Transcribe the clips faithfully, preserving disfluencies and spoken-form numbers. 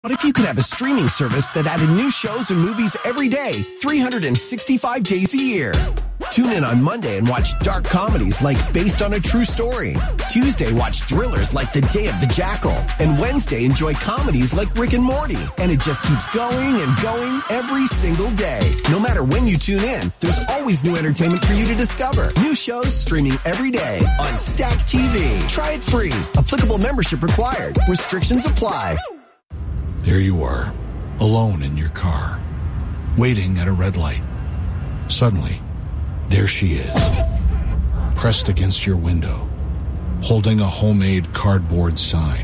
What if you could have a streaming service that added new shows and movies every day, three hundred sixty-five days a year? Tune in on Monday and watch dark comedies like Based on a True Story. Tuesday, watch thrillers like The Day of the Jackal. And Wednesday, enjoy comedies like Rick and Morty. And it just keeps going and going every single day. No matter when you tune in, there's always new entertainment for you to discover. New shows streaming every day on Stack T V. Try it free. Applicable membership required. Restrictions apply. There you are, alone in your car, waiting at a red light. Suddenly, there she is, pressed against your window, holding a homemade cardboard sign.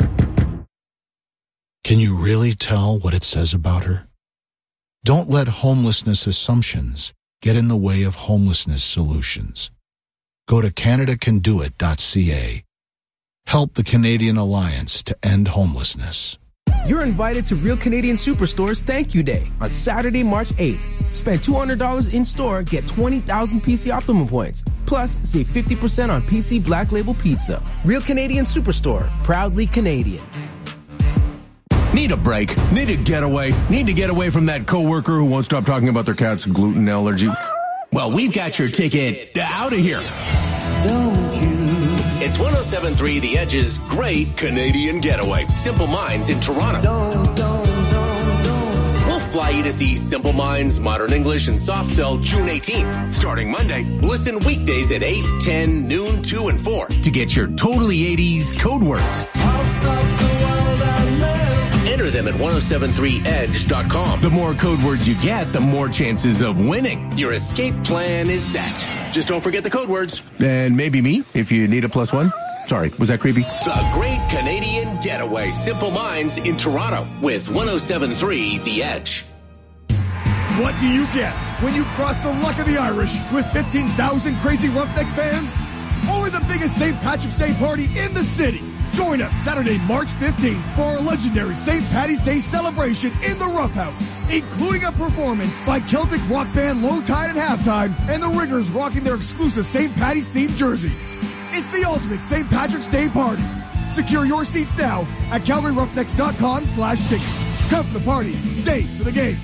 Can you really tell what it says about her? Don't let homelessness assumptions get in the way of homelessness solutions. Go to Canada Can Do It dot C A. Help the Canadian Alliance to End Homelessness. You're invited to Real Canadian Superstore's Thank You Day on Saturday, March eighth. Spend two hundred dollars in-store, get twenty thousand P C Optimum points. Plus, save fifty percent on P C Black Label Pizza. Real Canadian Superstore, proudly Canadian. Need a break? Need a getaway? Need to get away from that coworker who won't stop talking about their cat's gluten allergy? Well, we've got your ticket out of here. Don't you? It's one oh seven point three The Edge's Great Canadian Getaway. Simple Minds in Toronto. Don't, don't, don't, don't. We'll fly you to see Simple Minds, Modern English, and Soft Cell June eighteenth. Starting Monday, listen weekdays at eight, ten, noon, two, and four To get your totally eighties code words. I'll stop the world I love. Enter them at one oh seven point three edge dot com. The more code words you get, the more chances of winning. Your escape plan is set. Just don't forget the code words. And maybe me, if you need a plus one. Sorry, was that creepy? The Great Canadian Getaway. Simple Minds in Toronto with one oh seven point three The Edge. What do you guess when you cross the Luck of the Irish with fifteen thousand crazy Roughneck fans? Only the biggest Saint Patrick's Day party in the city. Join us Saturday, March fifteenth for our legendary Saint Paddy's Day celebration in the Rough House, including a performance by Celtic rock band Low Tide at halftime and the Riggers rocking their exclusive Saint Paddy's themed jerseys. It's the ultimate Saint Patrick's Day party. Secure your seats now at calgary roughnecks dot com slash tickets. Come for the party, stay for the game.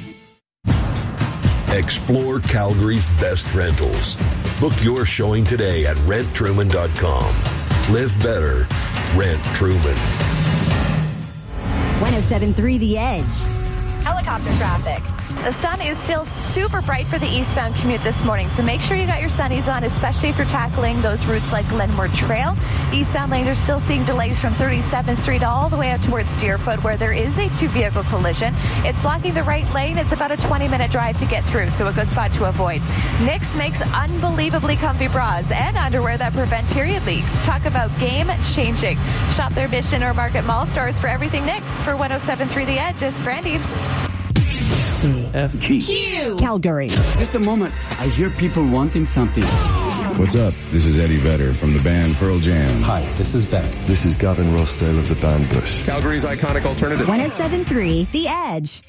Explore Calgary's best rentals. Book your showing today at rent truman dot com. Live better. Rent Truman. one oh seven point three The Edge. Helicopter traffic. The sun is still super bright for the eastbound commute this morning, so make sure you got your sunnies on, especially if you're tackling those routes like Glenmore Trail. Eastbound lanes are still seeing delays from thirty-seventh Street all the way out towards Deerfoot, where there is a two-vehicle collision. It's blocking the right lane. It's about a twenty-minute drive to get through, so a good spot to avoid. Knix makes unbelievably comfy bras and underwear that prevent period leaks. Talk about game-changing. Shop their Mission or Market Mall stores for everything Knix. For one oh seven point three The Edge, it's Brandy. C F G. Q. Calgary. Just a moment. I hear people wanting something. What's up? This is Eddie Vedder from the band Pearl Jam. Hi, this is Beck. This is Gavin Rossdale of the band Bush. Calgary's iconic alternative. one oh seven point three The Edge.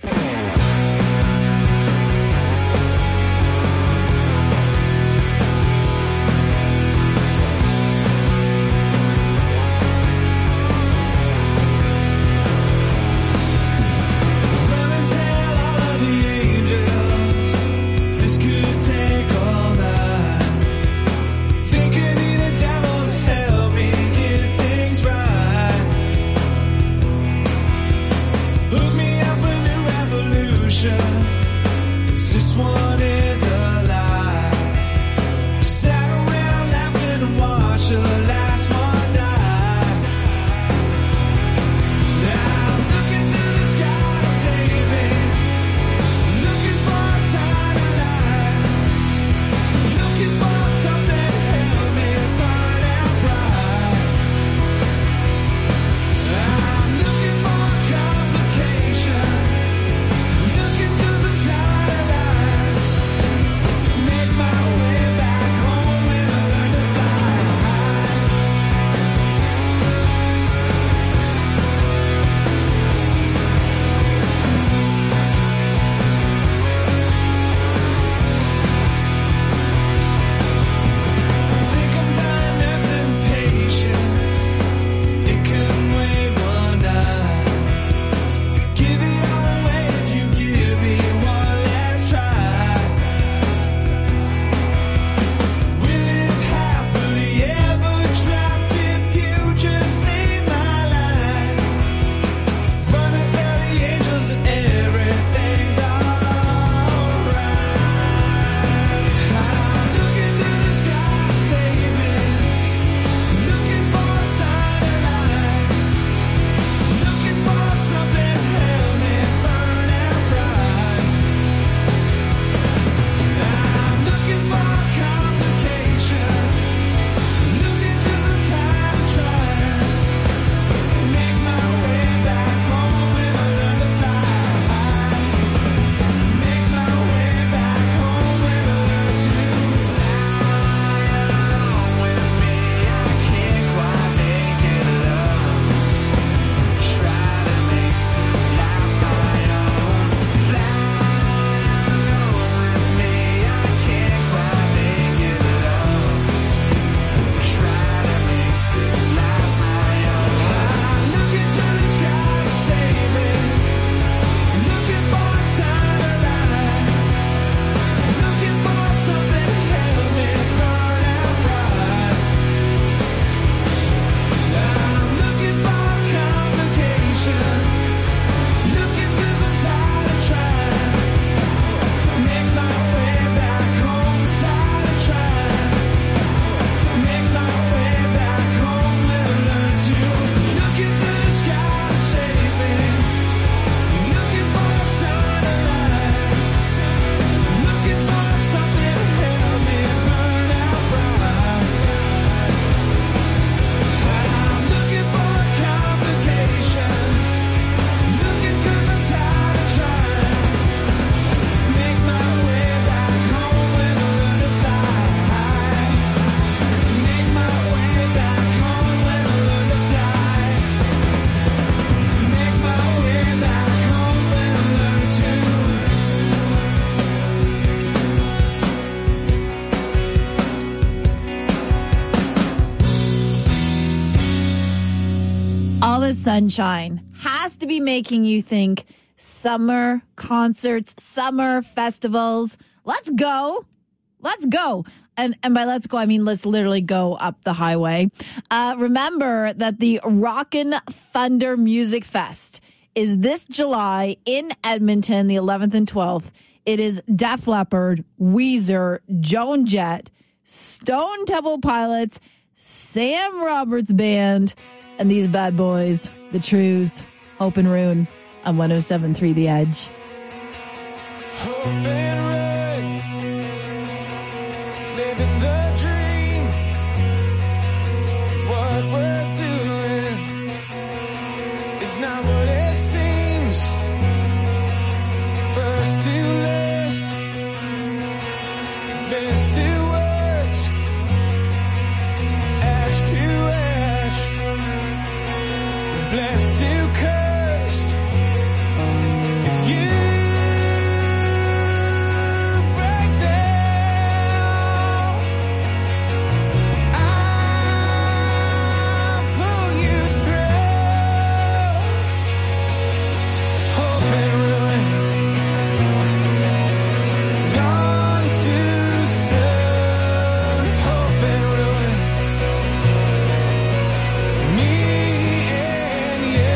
sunshine has to be making you think summer concerts, summer festivals. Let's go. Let's go. And and by let's go, I mean let's literally go up the highway. Uh, remember that the Rockin' Thunder Music Fest is this July in Edmonton, the eleventh and twelfth. It is Def Leppard, Weezer, Joan Jett, Stone Temple Pilots, Sam Roberts Band, and these bad boys, the Trues, Hope and Rune on one oh seven point three The Edge. Hope and Rune, living the dream. What we're doing is not what it seems. First to last, best to worst, ash to ash, blessed to cursed. If you break down, I'll pull you through. Hope and ruin, gone too soon. Hope and ruin, me and you.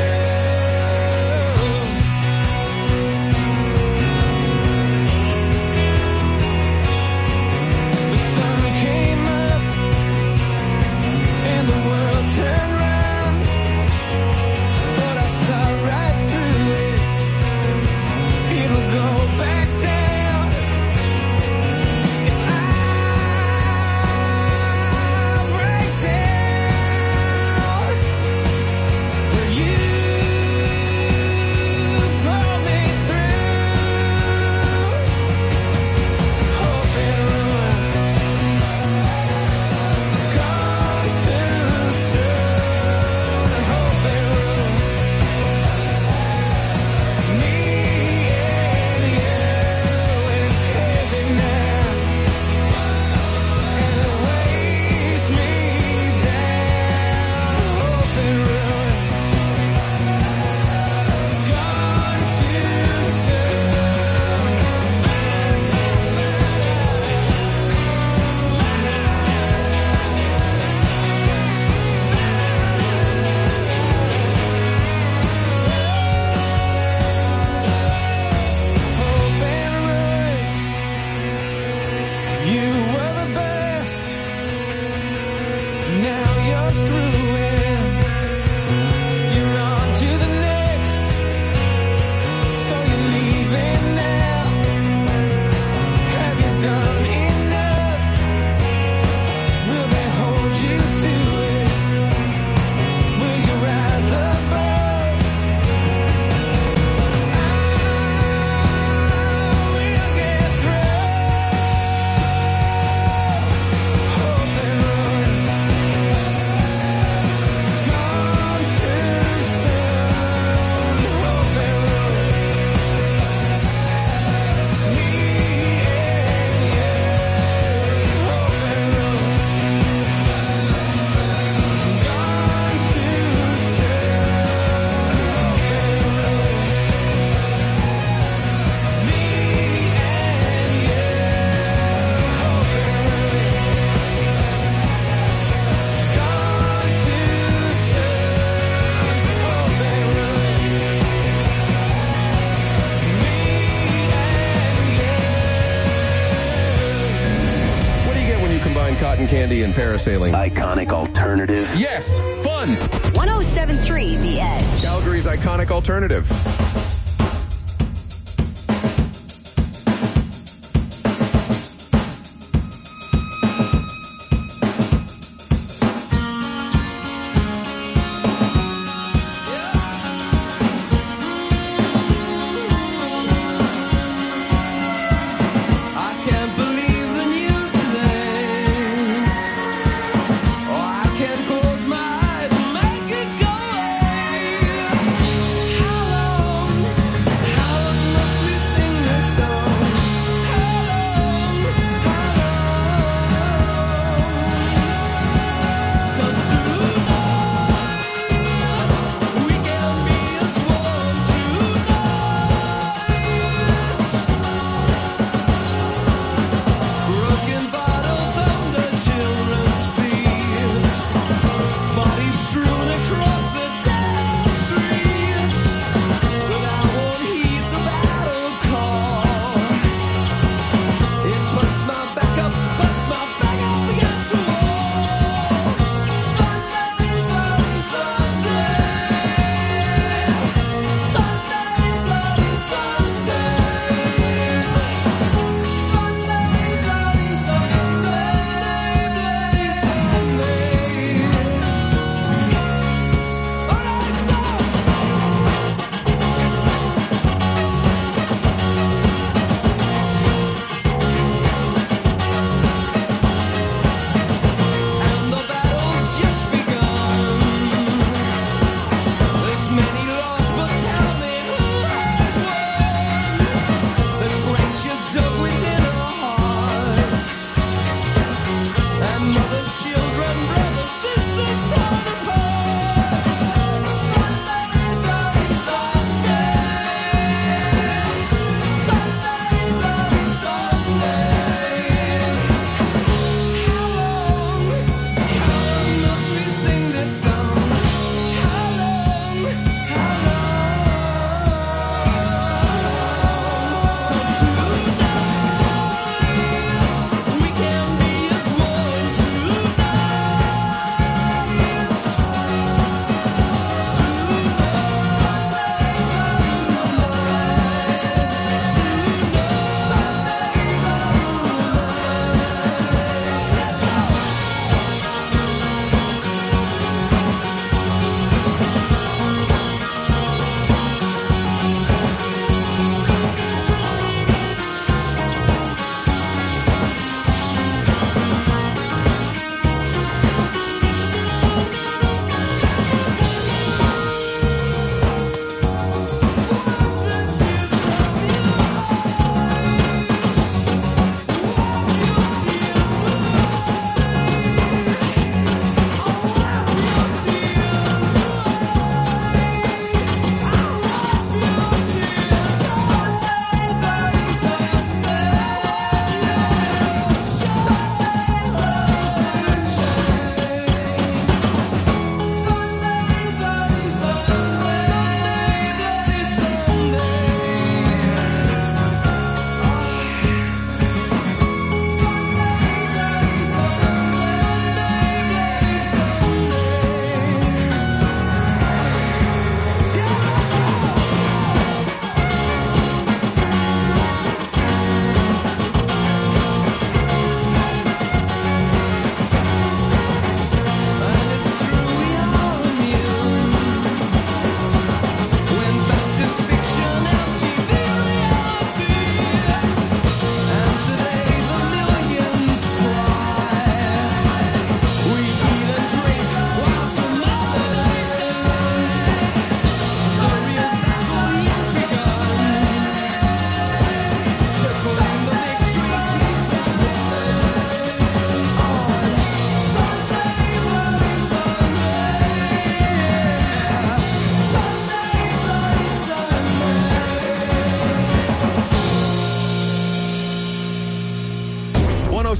The sun came up and the world turned round, but I saw right through it. It'll go back down if I break down. Will you pull me through? Hope and ruin, gone too soon. Hope and ruin, me and you. It's heavy now, and it weighs me down. Hope and ruin, gone too Hope and ruin, you were the best. Now you're through it. You're on to the next. So you're leaving now. Have you done enough? Will they hold you to it? Will you rise above? We'll get through. Hope and ruin, gone too soon. Hope and ruin, me and you. Hope and ruin, gone too soon. Hope and ruin, me and you. Hope and ruin, gone too soon. Hope and ruin, me and What do you get when you combine cotton candy and parasailing? Iconic alternative. Yes, fun. one oh seven point three The Edge. Calgary's iconic alternative. I can't believe the news today. Oh, I can't close my eyes and make it go away. How long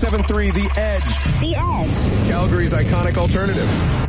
seven point three The Edge. The Edge. Calgary's iconic alternative.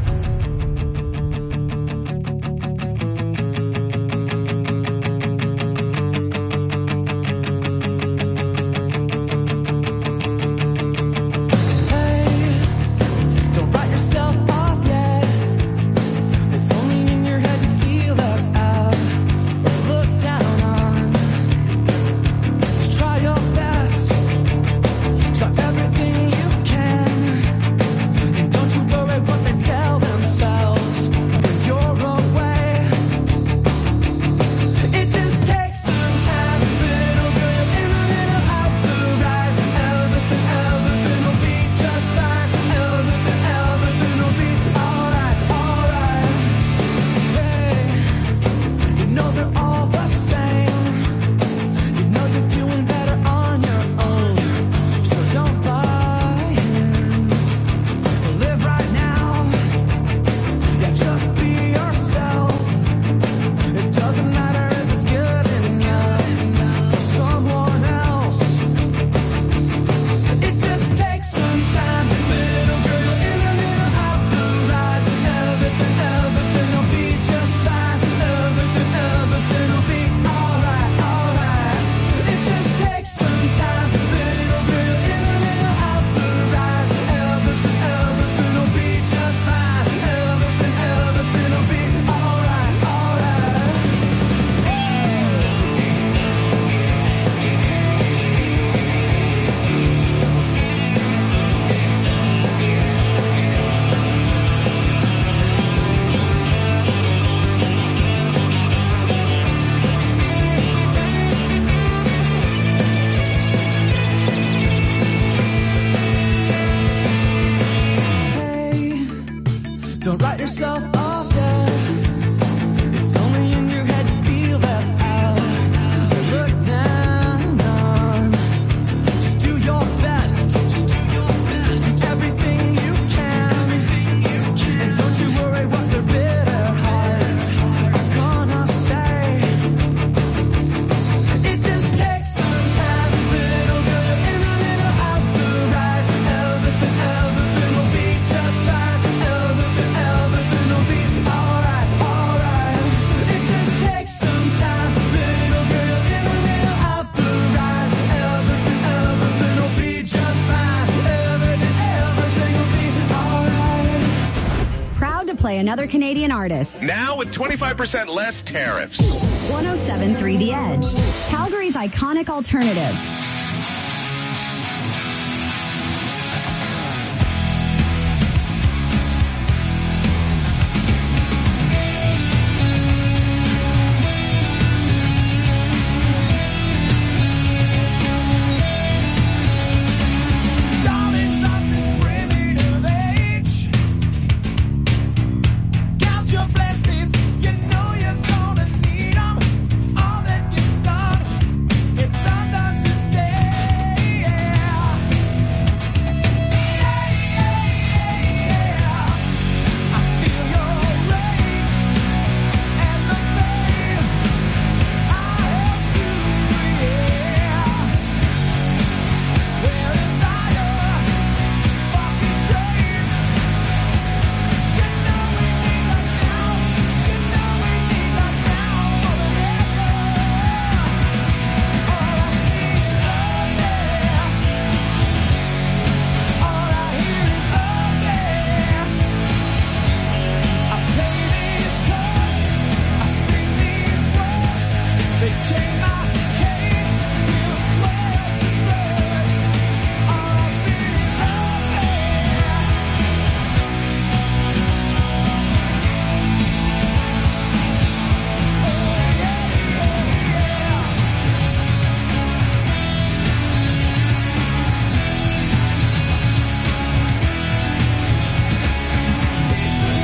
Another Canadian artist. Now with twenty-five percent less tariffs. one oh seven point three The Edge. Calgary's iconic alternative.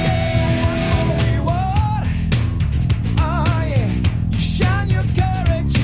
Courage.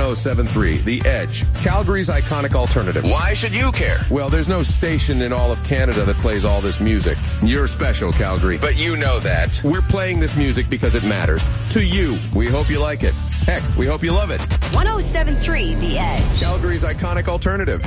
oh seven point three, The Edge, Calgary's iconic alternative. Why should you care? Well, there's no station in all of Canada that plays all this music. You're special, Calgary, but you know that. We're playing this music because it matters. To you. We hope you like it. Heck, we hope you love it. one oh seven point three The Edge. Calgary's iconic alternative.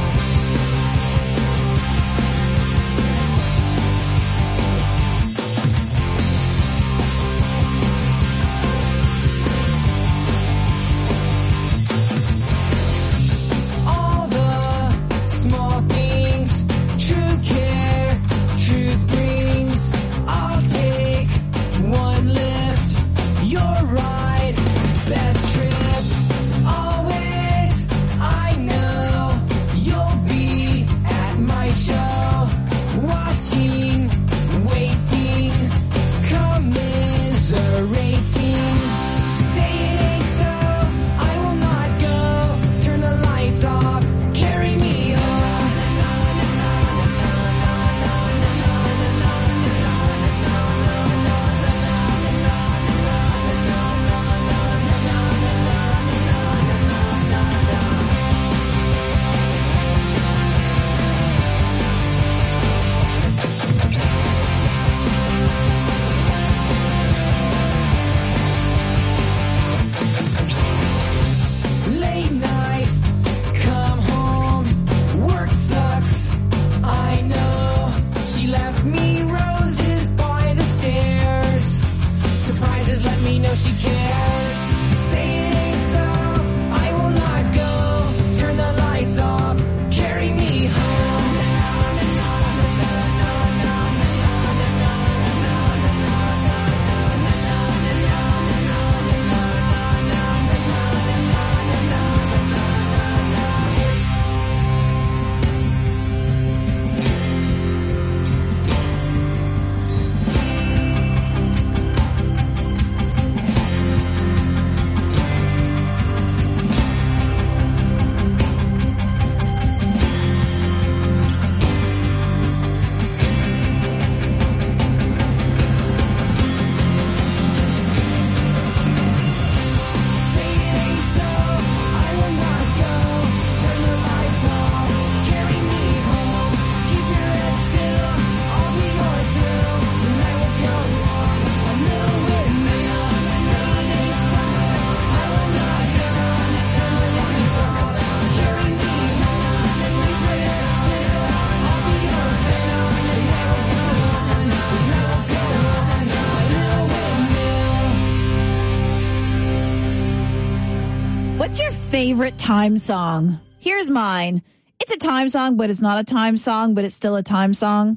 Favorite time song? Here's mine. It's a time song, but it's not a time song, but it's still a time song.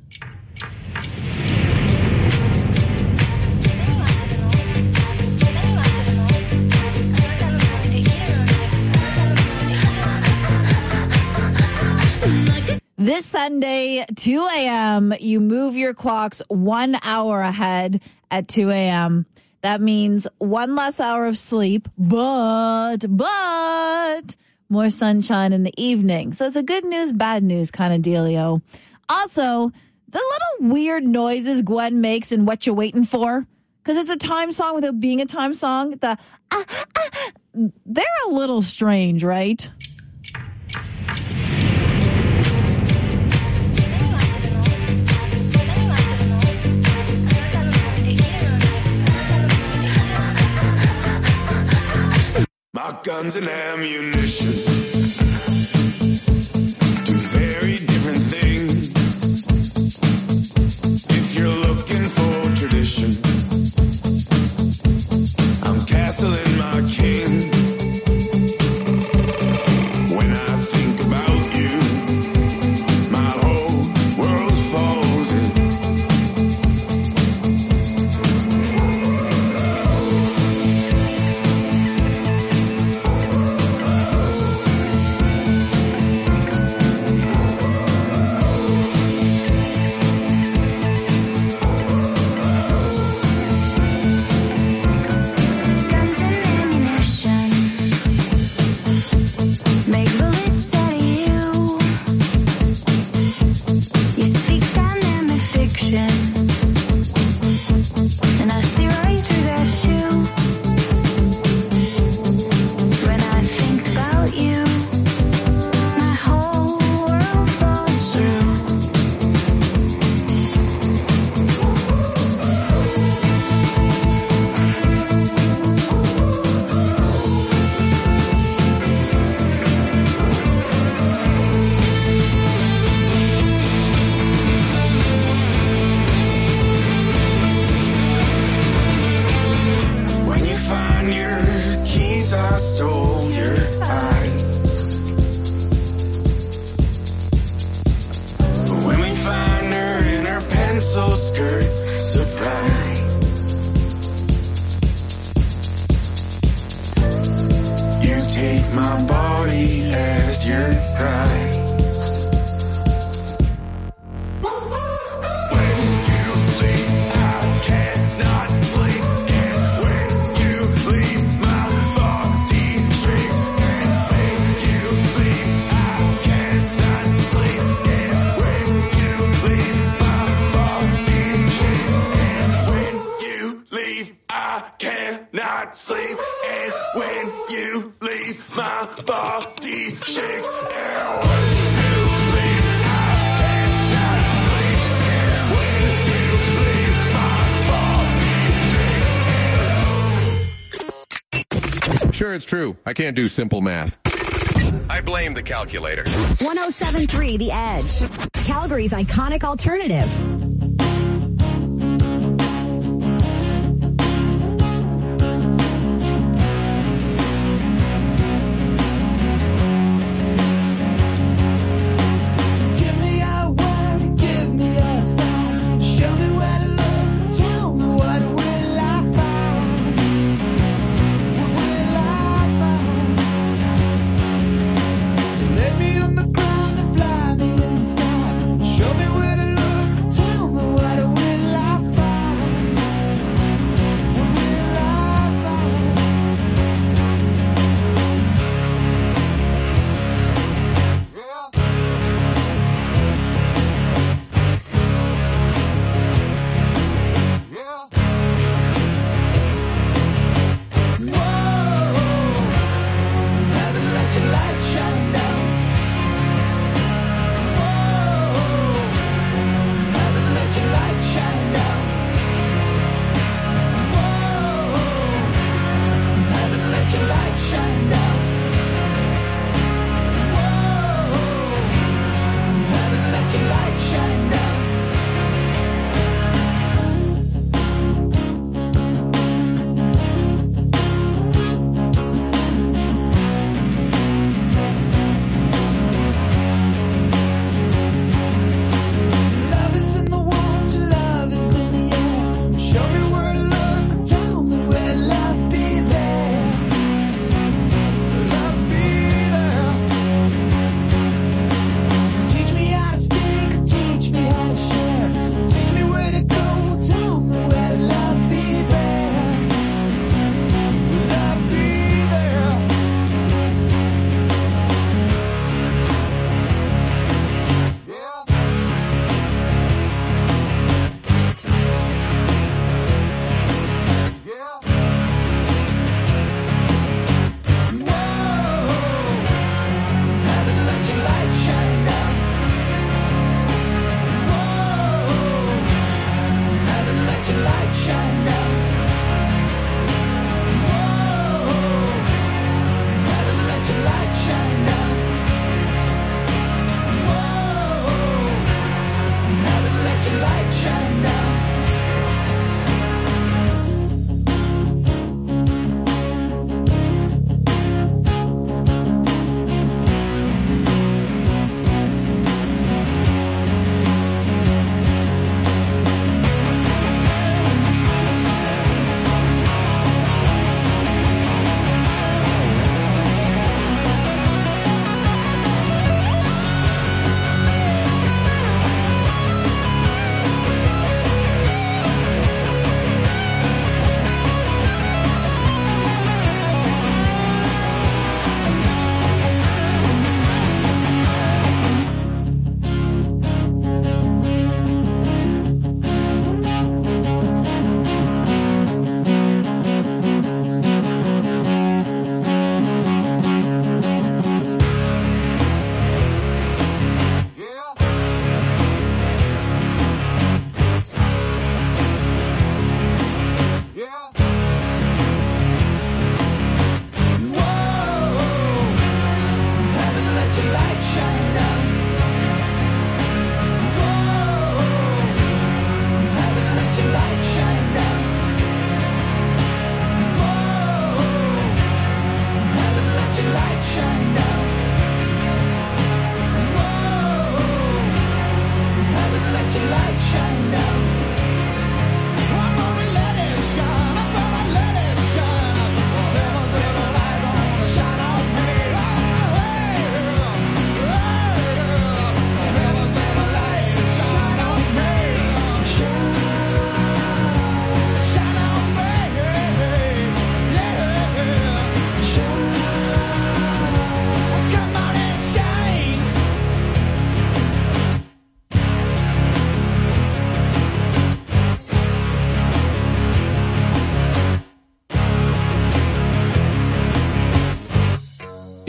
This Sunday, two a.m., you move your clocks one hour ahead at two a.m. That means one less hour of sleep, but, but more sunshine in the evening. So it's a good news, bad news kind of dealio. Also, the little weird noises Gwen makes in What You Waiting For, because it's a time song without being a time song, the ah, ah, they're a little strange, right? My guns and ammunition do very different things. If you're looking for tradition, I'm castling my king. When I think about you, my whole world falls in. my body as your prize. Not sleep, and when you leave, my body shakes. And when you leave, I cannot sleep. And when you leave, my body shakes. Sure, it's true. I can't do simple math. I blame the calculator. one oh seven point three The Edge. Calgary's iconic alternative. Show me where to look, tell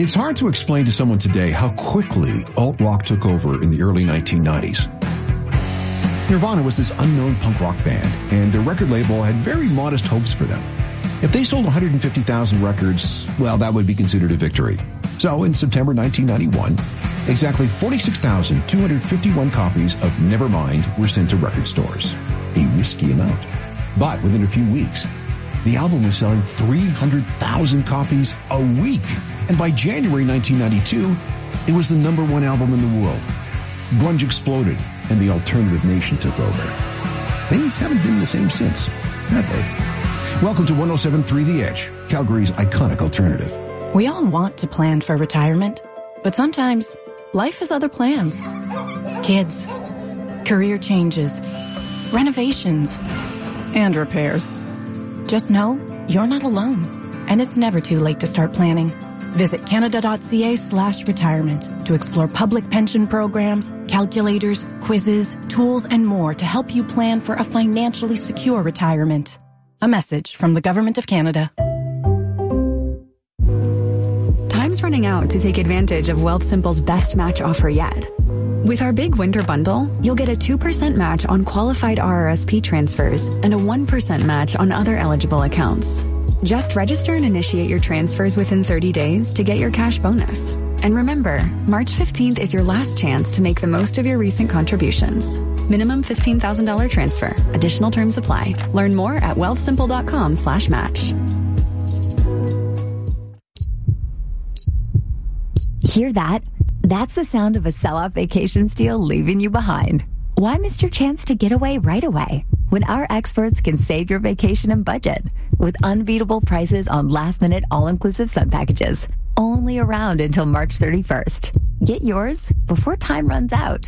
It's hard to explain to someone today how quickly alt-rock took over in the early nineteen nineties. Nirvana was this unknown punk rock band, and their record label had very modest hopes for them. If they sold one hundred fifty thousand records, well, that would be considered a victory. So in September nineteen ninety-one, exactly forty-six thousand two hundred fifty-one copies of Nevermind were sent to record stores. A risky amount. But within a few weeks, the album was selling three hundred thousand copies a week. And by January nineteen ninety-two, it was the number one album in the world. Grunge exploded, and the alternative nation took over. Things haven't been the same since, have they? Welcome to one oh seven point three The Edge, Calgary's iconic alternative. We all want to plan for retirement, but sometimes life has other plans. Kids, career changes, renovations, and repairs. Just know you're not alone, and it's never too late to start planning. Visit canada.ca slash retirement to explore public pension programs, calculators, quizzes, tools, and more to help you plan for a financially secure retirement. A message from the Government of Canada. Time's running out to take advantage of Wealthsimple's best match offer yet. With our big winter bundle, you'll get a two percent match on qualified R R S P transfers and a one percent match on other eligible accounts. Just register and initiate your transfers within thirty days to get your cash bonus. And remember, March fifteenth is your last chance to make the most of your recent contributions. Minimum fifteen thousand dollars transfer. Additional terms apply. Learn more at wealthsimple.com slash match. Hear that? That's the sound of a sell-off vacations deal leaving you behind. Why miss your chance to get away right away when our experts can save your vacation and budget with unbeatable prices on last-minute all-inclusive sun packages? Only around until March thirty-first. Get yours before time runs out.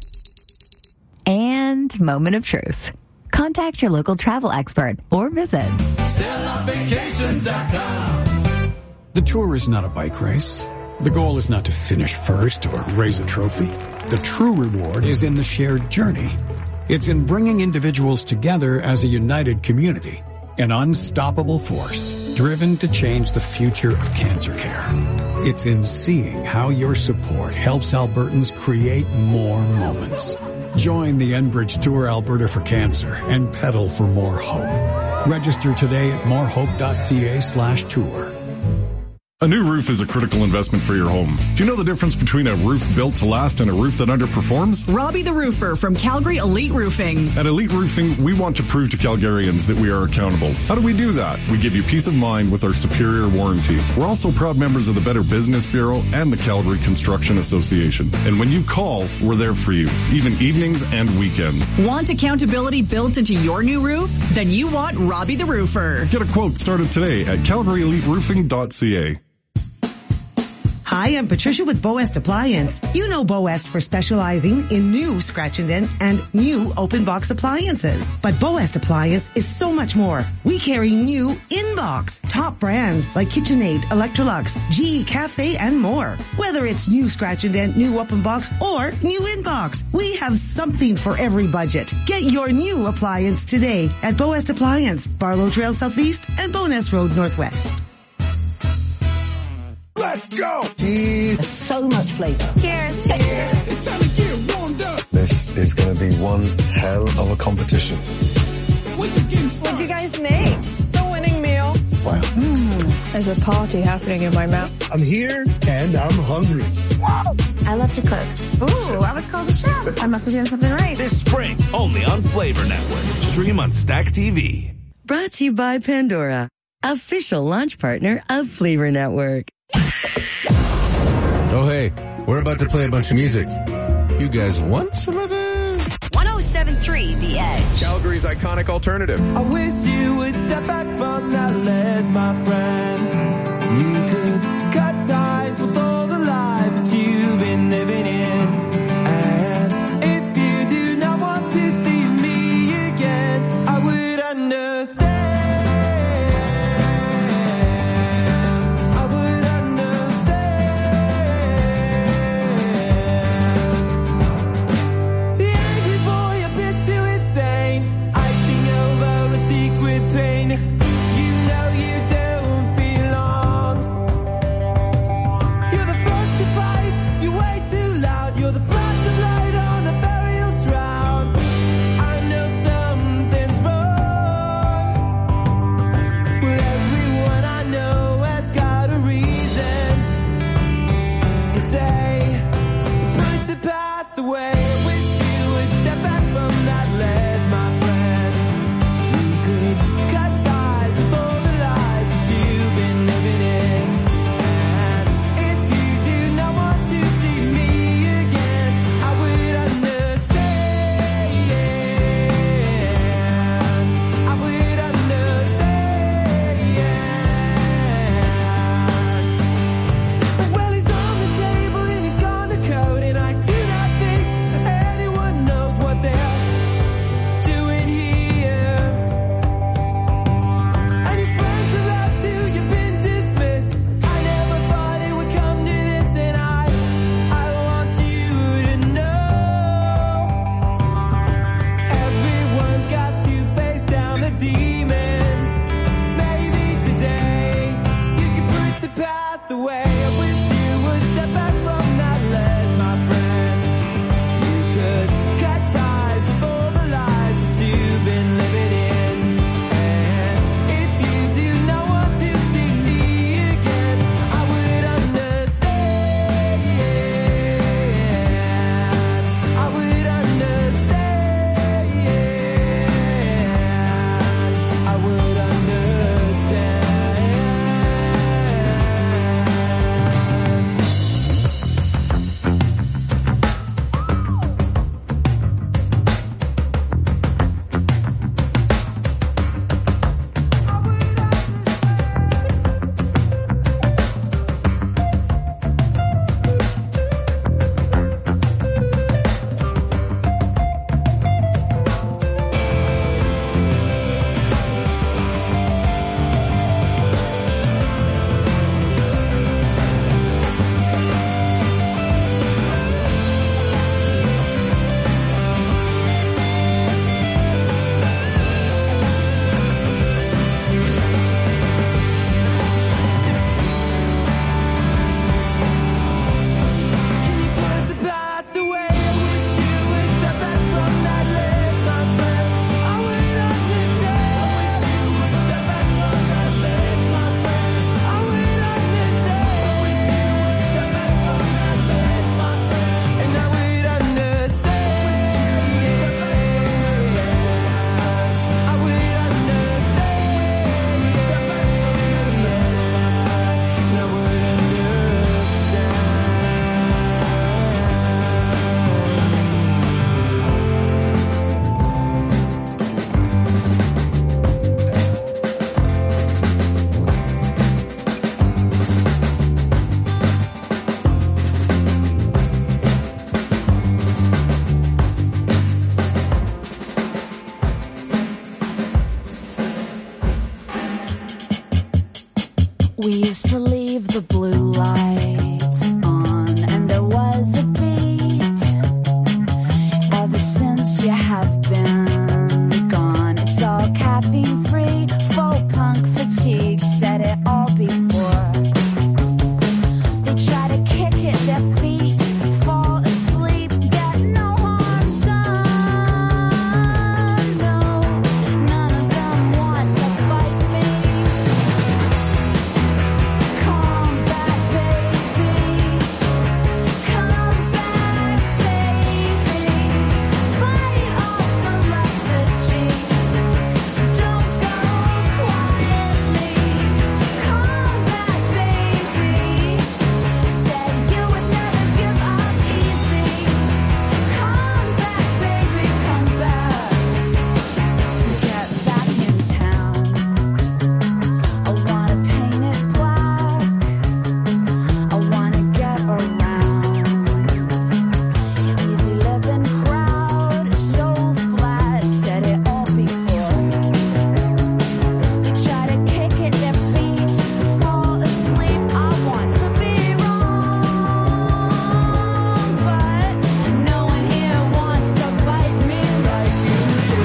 And moment of truth. Contact your local travel expert or visit sell off vacations dot com. The tour is not a bike race. The goal is not to finish first or raise a trophy. The true reward is in the shared journey. It's in bringing individuals together as a united community, an unstoppable force driven to change the future of cancer care. It's in seeing how your support helps Albertans create more moments. Join the Enbridge Tour Alberta for Cancer and pedal for more hope. Register today at morehope.ca slash tour. A new roof is a critical investment for your home. Do you know the difference between a roof built to last and a roof that underperforms? Robbie the Roofer from Calgary Elite Roofing. At Elite Roofing, we want to prove to Calgarians that we are accountable. How do we do that? We give you peace of mind with our superior warranty. We're also proud members of the Better Business Bureau and the Calgary Construction Association. And when you call, we're there for you, even evenings and weekends. Want accountability built into your new roof? Then you want Robbie the Roofer. Get a quote started today at calgary elite roofing dot c a. Hi, I'm Patricia with Boest Appliance. You know Boest for specializing in new scratch and dent and new open box appliances. But Boest Appliance is so much more. We carry new in-box, top brands like KitchenAid, Electrolux, G E Cafe, and more. Whether it's new scratch and dent, new open box, or new in-box, we have something for every budget. Get your new appliance today at Boest Appliance, Barlow Trail Southeast and Bowness Road Northwest. Let's go! Cheers. So much flavor. Cheers. Cheers. It's time to get warmed up. This is going to be one hell of a competition. What'd you guys make? The winning meal. Wow. Mm, there's a party happening in my mouth. I'm here and I'm hungry. I love to cook. Ooh, I was called a chef. I must be doing something right. This spring, only on Flavor Network. Stream on Stack T V. Brought to you by Pandora, official launch partner of Flavor Network. Oh, hey, we're about to play a bunch of music. You guys want some of this? one oh seven point three The Edge. Calgary's iconic alternative. I wish you would step back from that ledge, my friend. You could cut ties with all the lies that you've been living in. And if you do not want to see me again, I would understand. With We used to leave the blue lights on, and there was a beat. Ever since you have been gone, it's all caffeine free. Faux punk fatigue, said it all before. They try to kick at their feet, fall asleep, get no harm done. No, none of them want to fight me. Come back, baby. Come back, baby. Fight off the lethargy. Don't go quietly. Come back, baby. Said you would never give up easy. Come back, baby, come back. Get back in town. I wanna paint it black. I wanna get around. Easy living crowd, so flat, said it all before. They try to kick at their feet, fall asleep. I want to be wrong, but no one here wants to fight me like you do.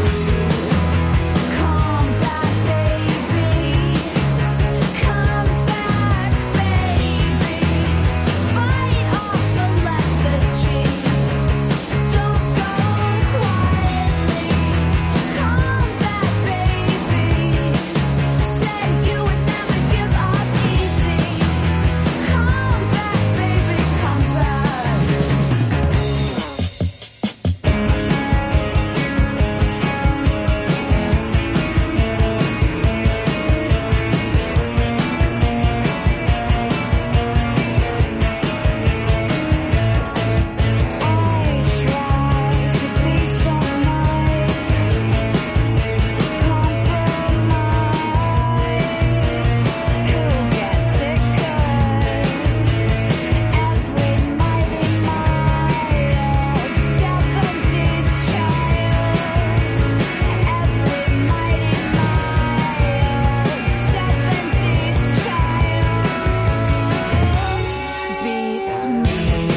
Come back, baby. Come back, baby. Fight off the lethargy. Don't go quietly. Come back, baby. Said you would never give up easy. Come back, baby, come back. I try to be so nice, compromise. Who gets it good? Every mighty mild, seventies child. Every mighty mild, seventies child beats me.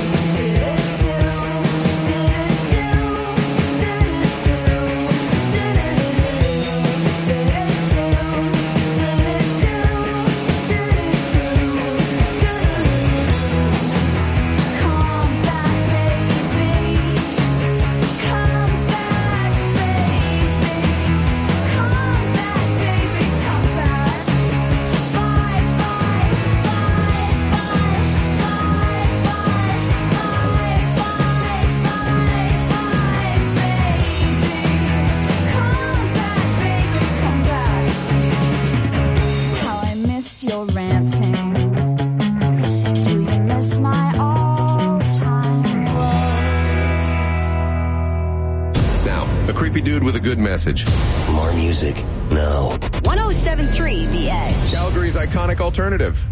Come back, baby. Come back, baby. Come back, baby. Come back. Bye, bye, bye, bye, bye, bye, bye, bye, bye, baby. Come back, baby. Come back. How I miss your ranting. Do you miss my all-time love? Now, a creepy dude with a good message. More music now. one oh seven point three The Edge. Calgary's iconic alternative.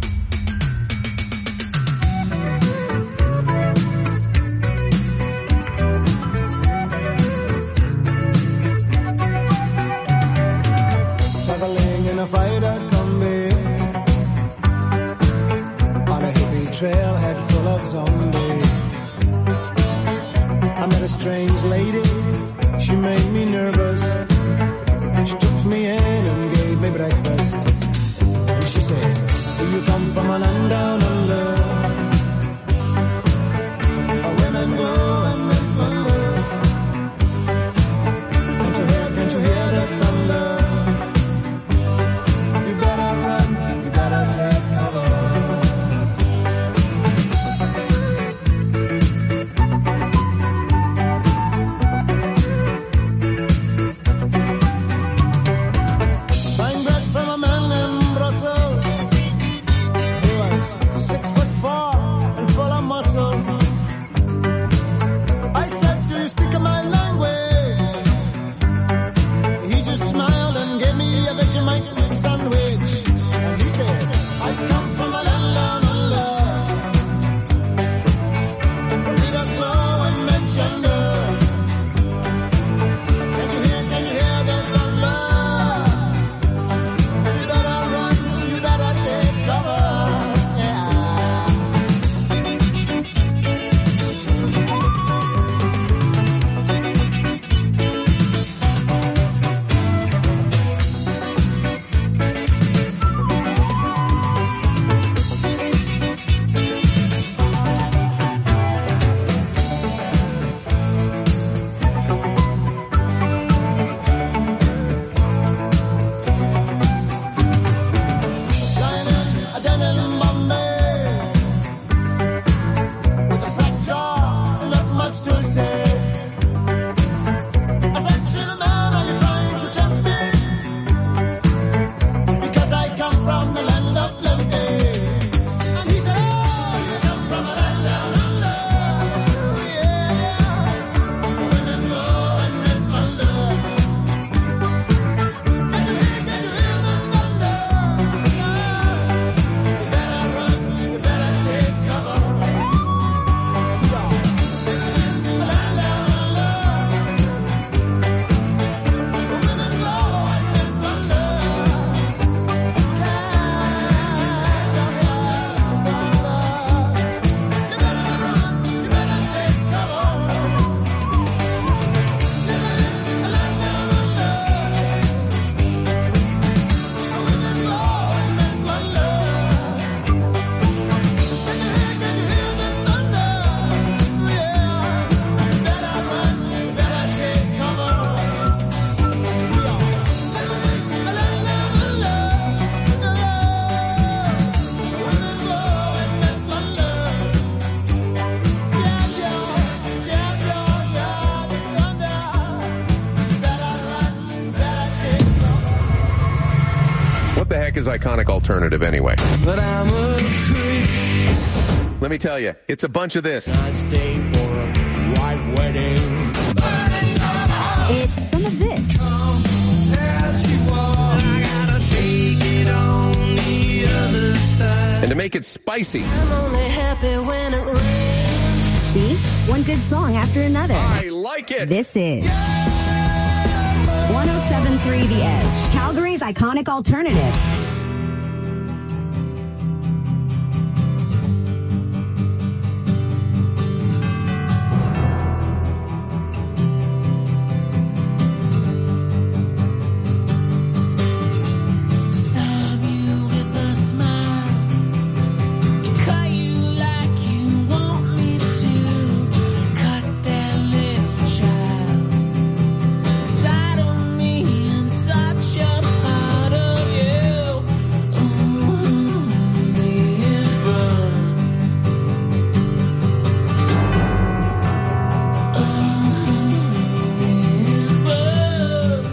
Traveling in a fighter combi on a hippie trailhead full of zombies. I met a strange lady, she made me nervous. She took me in and gave me breakfast. And she said, do you come from a land down under? Where women go and men wonder. Can't you hear, can't you hear the thunder? You better run, you better take cover. from the land of plenty. And he said, oh, you come from a land down under. Yeah, women go and men wonder. Can you hear, can you hear the thunder? You better run, you better take cover. A land down under. Women go and men wonder. What the heck is Iconic Alternative anyway? But I'm a creep. Let me tell you, it's a bunch of this. I stay for a white wedding. It's some of this. As you walk, I gotta take it on the other side. And to make it spicy, I'm only happy when it rains. See? One good song after another. I like it. This is one oh seven point three The Edge, Calgary's iconic alternative. Serve you with a smile. Cut you like you want me to. Cut that little child inside of me and such a part of you. Ooh, is burn. Ooh, is burn.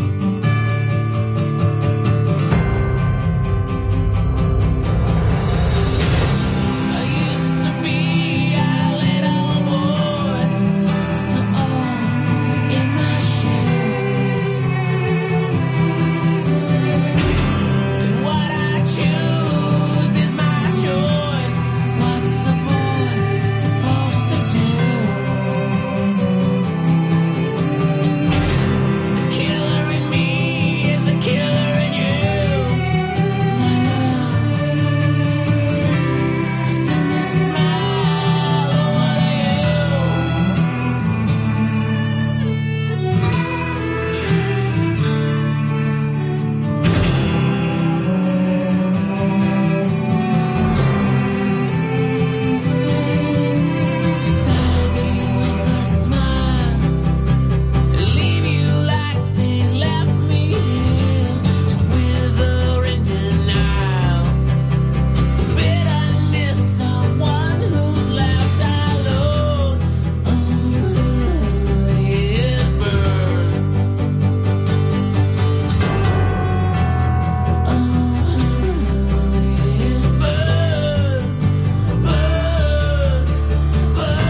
I used to be a little boy, so all in my shoes. And what I choose is my choice. What's a boy supposed to do? The killer in me is the killer in you. My love, send this smile over you. Serve you with a smile, leave you like they left me here to wither in denial. The bitterness of one who's left alone. Ooh, is burned. Ooh, is burned, burned, burned.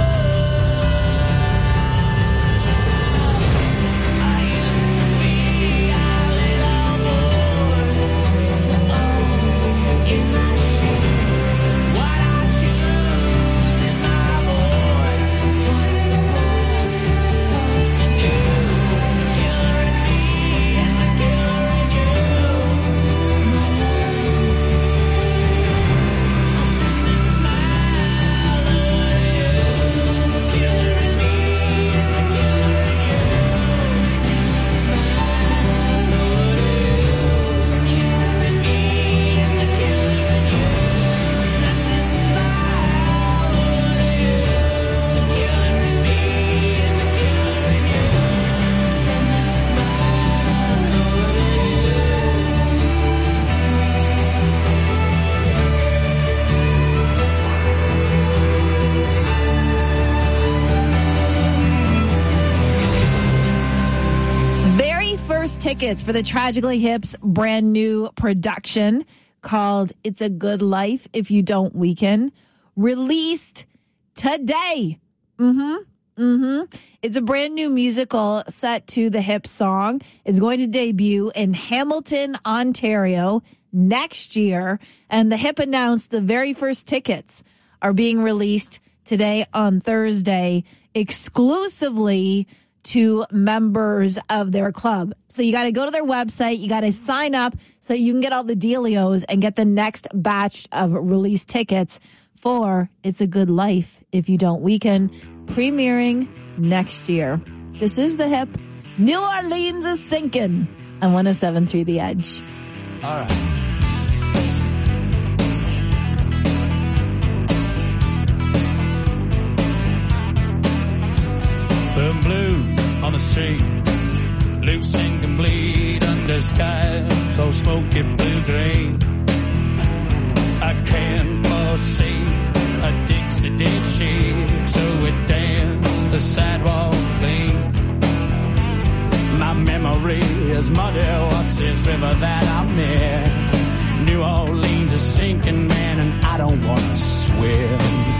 I used to be a little boy, so all in my shoes. What I choose is my voice. What's a boy supposed to do? The killer in me is the killer in you. My love, I'll send this smile over you. The killer in me is the killer in you. Send this smile over you. The killer in me is the killer in you. Send this smile over you. The killer in me is the killer in you. Send this smile over Very first tickets for the Tragically Hip's brand new production called It's a Good Life If You Don't Weaken, released today. Mm-hmm. Mm-hmm. It's a brand new musical set to the hip song. It's going to debut in Hamilton, Ontario next year. And the hip announced the very first tickets are being released today on Thursday exclusively to members of their club. So you got to go to their website. You got to sign up so you can get all the dealios and get the next batch of release tickets for It's a Good Life If You Don't Weaken, premiering next year. This is the hip. New Orleans is sinking on one oh seven point three The Edge. All right. Boom blue on the street, loose and complete under sky so smoky blue green. I can't foresee a Dixie did she, so it danced the sidewalk clean. My memory is muddy, what's this river that I'm in? New Orleans is sinking, man, and I don't want to swim.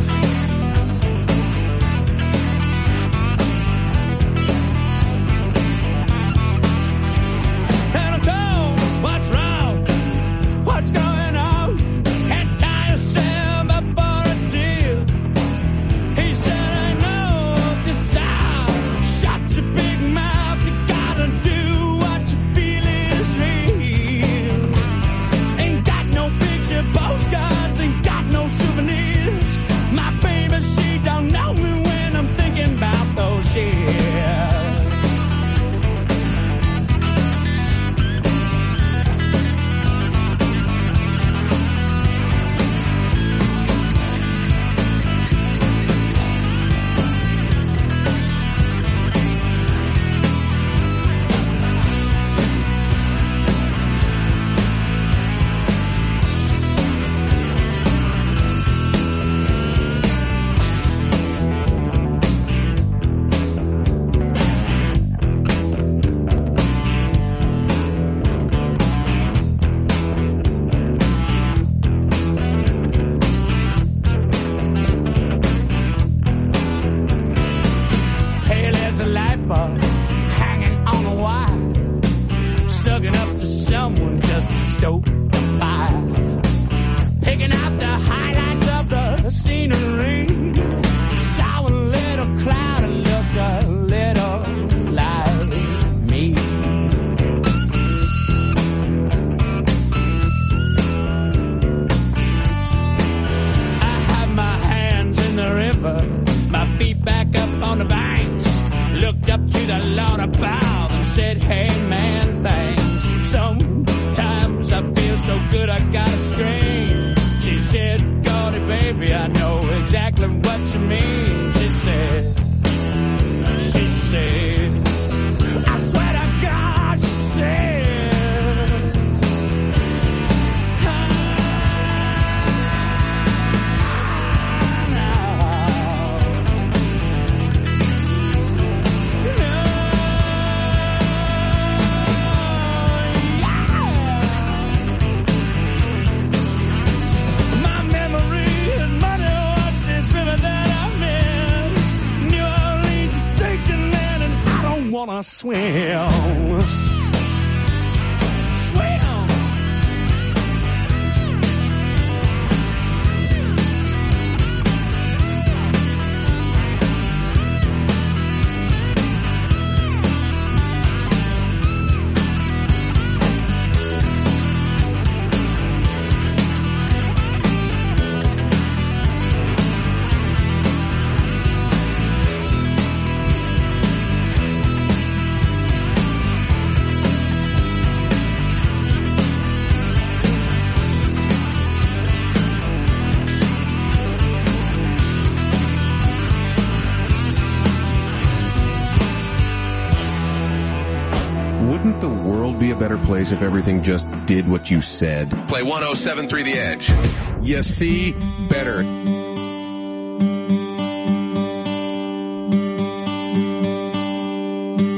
Wouldn't the world be a better place if everything just did what you said? Play one oh seven point three The Edge. You see? Better.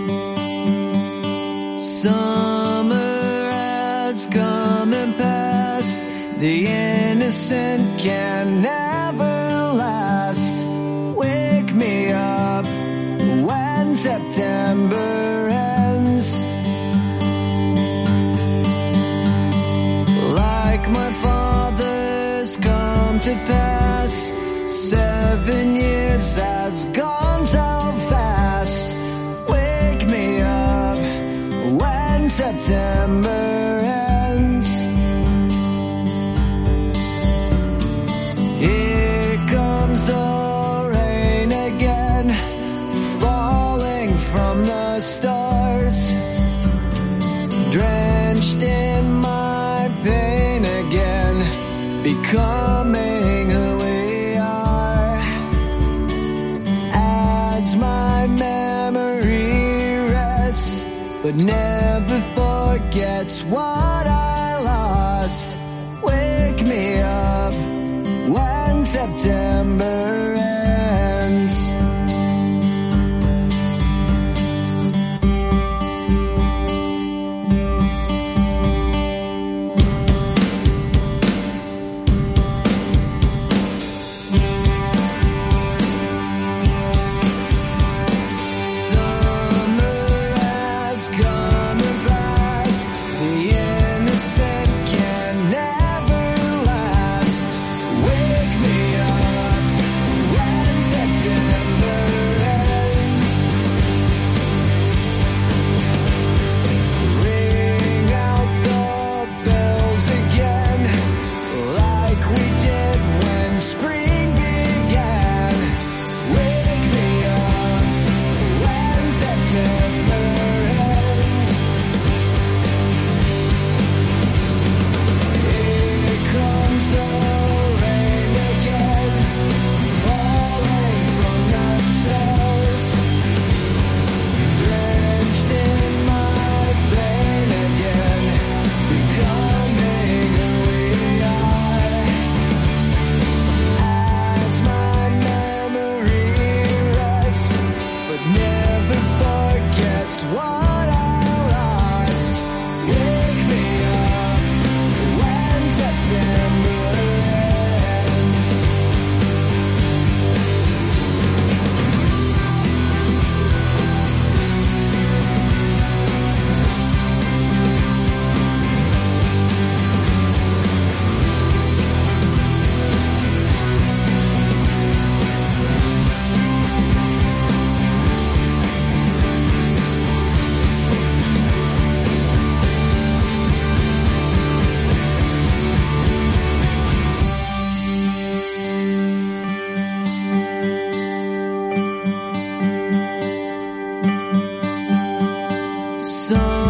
Summer has come and passed. The innocent can never last. Wake me up when September ends. Like my father's come to pass, seven years has gone so fast. Wake me up when September ends. Here comes the rain again, falling from the stars, drenched in my pain again, becoming who we are. As my memory rests, but never forgets what I lost. Wake me up when September ends. Some